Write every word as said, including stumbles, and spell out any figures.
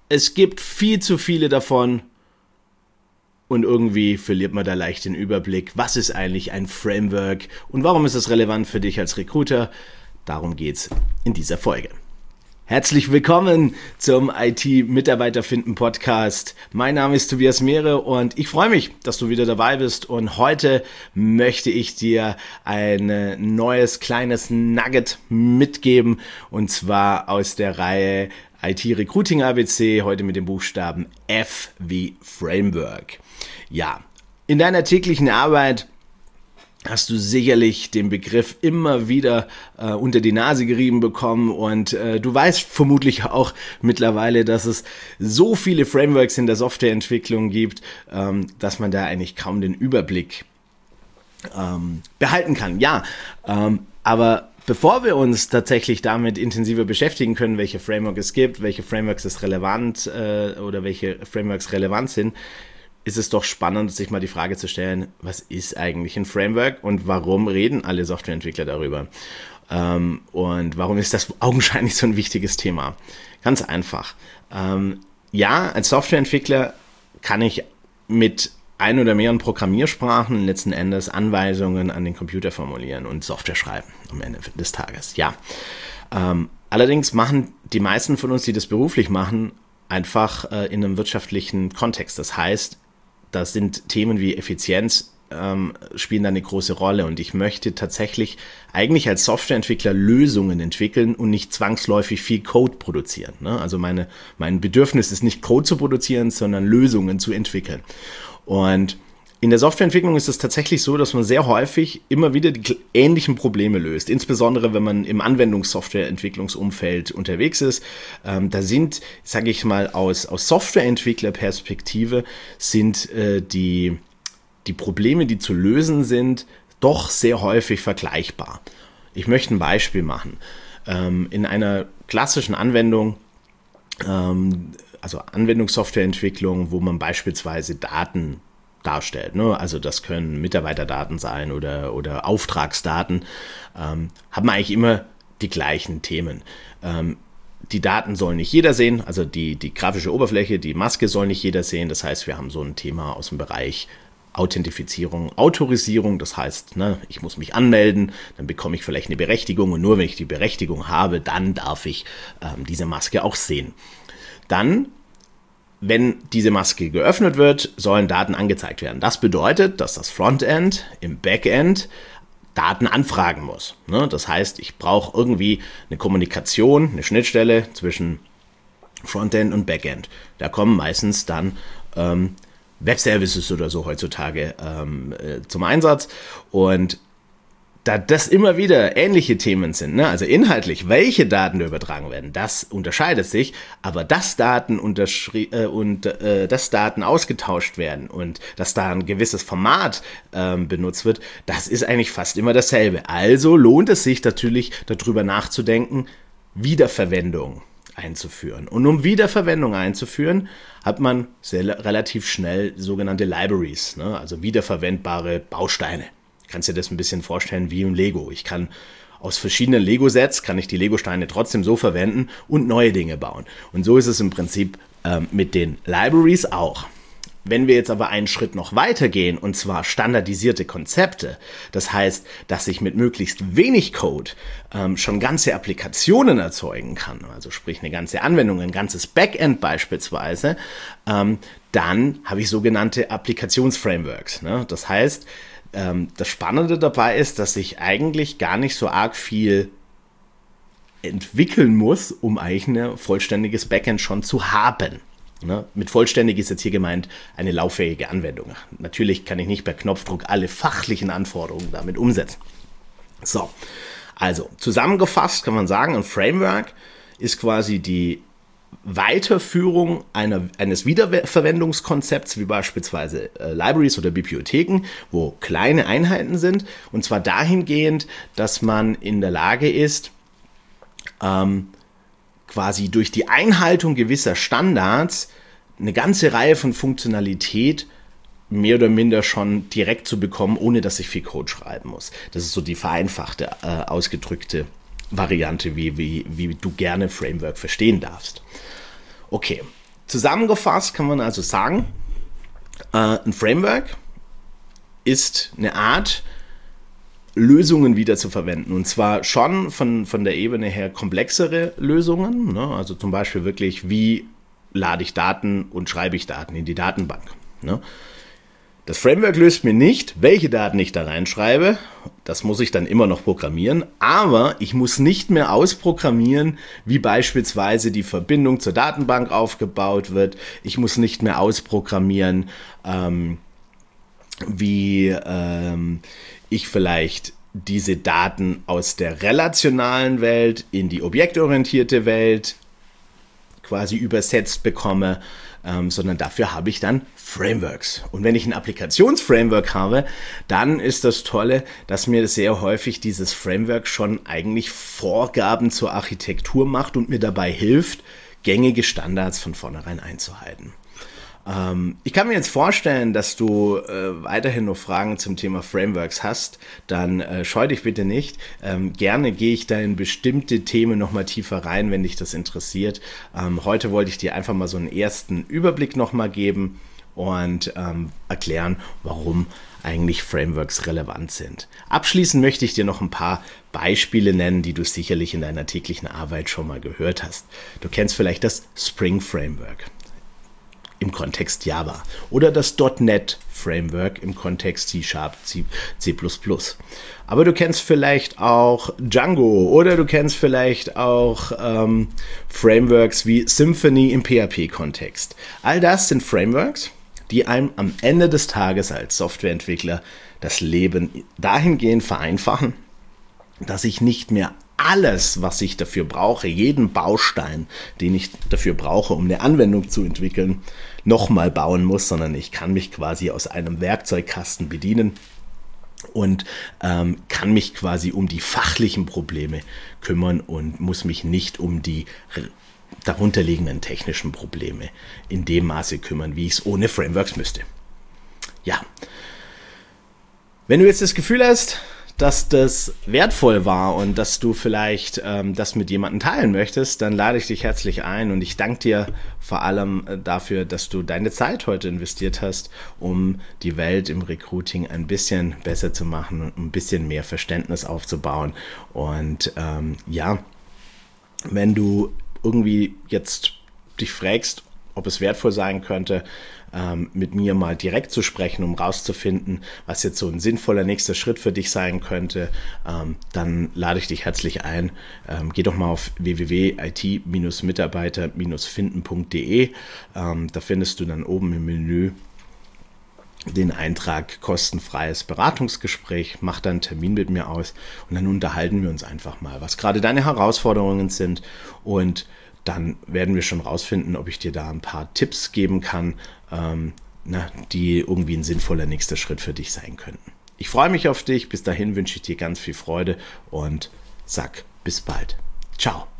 es gibt viel zu viele davon und irgendwie verliert man da leicht den Überblick. Was ist eigentlich ein Framework und warum ist es relevant für dich als Recruiter? Darum geht's in dieser Folge. Herzlich willkommen zum I T-Mitarbeiter finden Podcast. Mein Name ist Tobias Mehre und ich freue mich, dass du wieder dabei bist. Und heute möchte ich dir ein neues kleines Nugget mitgeben und zwar aus der Reihe I T-Recruiting A B C, heute mit dem Buchstaben F wie Framework. Ja, in deiner täglichen Arbeit hast du sicherlich den Begriff immer wieder äh, unter die Nase gerieben bekommen und äh, du weißt vermutlich auch mittlerweile, dass es so viele Frameworks in der Softwareentwicklung gibt, ähm, dass man da eigentlich kaum den Überblick ähm, behalten kann. Ja, ähm, aber bevor wir uns tatsächlich damit intensiver beschäftigen können, welche Frameworks es gibt, welche Frameworks es relevant äh, oder welche Frameworks relevant sind, ist es doch spannend, sich mal die Frage zu stellen, was ist eigentlich ein Framework und warum reden alle Softwareentwickler darüber? Ähm, und warum ist das augenscheinlich so ein wichtiges Thema? Ganz einfach. Ähm, ja, als Softwareentwickler kann ich mit ein oder mehreren Programmiersprachen letzten Endes Anweisungen an den Computer formulieren und Software schreiben am Ende des Tages. Ja. Ähm, allerdings machen die meisten von uns, die das beruflich machen, einfach äh, in einem wirtschaftlichen Kontext. Das heißt, das sind Themen wie Effizienz, ähm, spielen da eine große Rolle und ich möchte tatsächlich eigentlich als Softwareentwickler Lösungen entwickeln und nicht zwangsläufig viel Code produzieren. Ne? Also meine, mein Bedürfnis ist nicht Code zu produzieren, sondern Lösungen zu entwickeln. Und in der Softwareentwicklung ist es tatsächlich so, dass man sehr häufig immer wieder die ähnlichen Probleme löst. Insbesondere, wenn man im Anwendungssoftwareentwicklungsumfeld unterwegs ist. Ähm, da sind, sage ich mal, aus, aus Softwareentwicklerperspektive sind äh, die, die Probleme, die zu lösen sind, doch sehr häufig vergleichbar. Ich möchte ein Beispiel machen. Ähm, in einer klassischen Anwendung, ähm, also Anwendungssoftwareentwicklung, wo man beispielsweise Daten darstellt. Ne? Also das können Mitarbeiterdaten sein oder, oder Auftragsdaten, ähm, haben wir eigentlich immer die gleichen Themen. Ähm, die Daten soll nicht jeder sehen, also die, die grafische Oberfläche, die Maske soll nicht jeder sehen. Das heißt, wir haben so ein Thema aus dem Bereich Authentifizierung, Autorisierung. Das heißt, ne, ich muss mich anmelden, dann bekomme ich vielleicht eine Berechtigung und nur wenn ich die Berechtigung habe, dann darf ich ähm, diese Maske auch sehen. Dann wenn diese Maske geöffnet wird, sollen Daten angezeigt werden. Das bedeutet, dass das Frontend im Backend Daten anfragen muss. Das heißt, ich brauche irgendwie eine Kommunikation, eine Schnittstelle zwischen Frontend und Backend. Da kommen meistens dann ähm, Web-Services oder so heutzutage ähm, äh, zum Einsatz. Und da das immer wieder ähnliche Themen sind, ne? Also inhaltlich, welche Daten übertragen werden, das unterscheidet sich, aber dass Daten unterschri- äh, und äh, dass Daten ausgetauscht werden und dass da ein gewisses Format ähm, benutzt wird, das ist eigentlich fast immer dasselbe. Also lohnt es sich natürlich, darüber nachzudenken, Wiederverwendung einzuführen. Und um Wiederverwendung einzuführen, hat man sehr, relativ schnell sogenannte Libraries, ne? Also wiederverwendbare Bausteine. Kannst dir das ein bisschen vorstellen wie im Lego. Ich kann aus verschiedenen Lego-Sets, kann ich die Lego-Steine trotzdem so verwenden und neue Dinge bauen. Und so ist es im Prinzip ähm, mit den Libraries auch. Wenn wir jetzt aber einen Schritt noch weiter gehen, und zwar standardisierte Konzepte, das heißt, dass ich mit möglichst wenig Code ähm, schon ganze Applikationen erzeugen kann, also sprich eine ganze Anwendung, ein ganzes Backend beispielsweise, ähm, dann habe ich sogenannte Applikationsframeworks. Ne? Das heißt, das Spannende dabei ist, dass ich eigentlich gar nicht so arg viel entwickeln muss, um eigentlich ein vollständiges Backend schon zu haben. Ne? Mit vollständig ist jetzt hier gemeint eine lauffähige Anwendung. Natürlich kann ich nicht per Knopfdruck alle fachlichen Anforderungen damit umsetzen. So, also zusammengefasst kann man sagen, ein Framework ist quasi die Weiterführung einer, eines Wiederverwendungskonzepts, wie beispielsweise äh, Libraries oder Bibliotheken, wo kleine Einheiten sind, und zwar dahingehend, dass man in der Lage ist, ähm, quasi durch die Einhaltung gewisser Standards eine ganze Reihe von Funktionalität mehr oder minder schon direkt zu bekommen, ohne dass ich viel Code schreiben muss. Das ist so die vereinfachte, äh, ausgedrückte Variante, wie, wie, wie du gerne Framework verstehen darfst. Okay, Zusammengefasst kann man also sagen, äh, ein Framework ist eine Art, Lösungen wieder zu verwenden. Und zwar schon von, von der Ebene her komplexere Lösungen. Ne? Also zum Beispiel wirklich, wie lade ich Daten und schreibe ich Daten in die Datenbank. Ne? Das Framework löst mir nicht, welche Daten ich da reinschreibe. Das muss ich dann immer noch programmieren. Aber ich muss nicht mehr ausprogrammieren, wie beispielsweise die Verbindung zur Datenbank aufgebaut wird. Ich muss nicht mehr ausprogrammieren, ähm, wie ähm, ich vielleicht diese Daten aus der relationalen Welt in die objektorientierte Welt quasi übersetzt bekomme, ähm, sondern dafür habe ich dann Frameworks. Und wenn ich ein Applikationsframework habe, dann ist das Tolle, dass mir sehr häufig dieses Framework schon eigentlich Vorgaben zur Architektur macht und mir dabei hilft, gängige Standards von vornherein einzuhalten. Ähm, ich kann mir jetzt vorstellen, dass du äh, weiterhin noch Fragen zum Thema Frameworks hast, dann äh, scheu dich bitte nicht. Ähm, gerne gehe ich da in bestimmte Themen nochmal tiefer rein, wenn dich das interessiert. Ähm, heute wollte ich dir einfach mal so einen ersten Überblick nochmal geben und ähm, erklären, warum eigentlich Frameworks relevant sind. Abschließend möchte ich dir noch ein paar Beispiele nennen, die du sicherlich in deiner täglichen Arbeit schon mal gehört hast. Du kennst vielleicht das Spring Framework im Kontext Java oder das .NET Framework im Kontext C Sharp, C plus plus. Aber du kennst vielleicht auch Django oder du kennst vielleicht auch ähm, Frameworks wie Symfony im P H P-Kontext. All das sind Frameworks, die einem am Ende des Tages als Softwareentwickler das Leben dahingehend vereinfachen, dass ich nicht mehr alles, was ich dafür brauche, jeden Baustein, den ich dafür brauche, um eine Anwendung zu entwickeln, nochmal bauen muss, sondern ich kann mich quasi aus einem Werkzeugkasten bedienen und ähm, kann mich quasi um die fachlichen Probleme kümmern und muss mich nicht um die darunterliegenden technischen Probleme in dem Maße kümmern, wie ich es ohne Frameworks müsste. Ja, wenn du jetzt das Gefühl hast, dass das wertvoll war und dass du vielleicht ähm, das mit jemandem teilen möchtest, dann lade ich dich herzlich ein und ich danke dir vor allem äh, dafür, dass du deine Zeit heute investiert hast, um die Welt im Recruiting ein bisschen besser zu machen und ein bisschen mehr Verständnis aufzubauen. Und ähm, ja, wenn du irgendwie jetzt dich fragst, ob es wertvoll sein könnte, ähm, mit mir mal direkt zu sprechen, um rauszufinden, was jetzt so ein sinnvoller nächster Schritt für dich sein könnte, ähm, dann lade ich dich herzlich ein. Ähm, geh doch mal auf w w w punkt i t mitarbeiter finden punkt d e. Ähm, da findest du dann oben im Menü den Eintrag kostenfreies Beratungsgespräch, mach dann einen Termin mit mir aus und dann unterhalten wir uns einfach mal, was gerade deine Herausforderungen sind, und dann werden wir schon rausfinden, ob ich dir da ein paar Tipps geben kann, ähm, na, die irgendwie ein sinnvoller nächster Schritt für dich sein könnten. Ich freue mich auf dich. Bis dahin wünsche ich dir ganz viel Freude und sag bis bald. Ciao.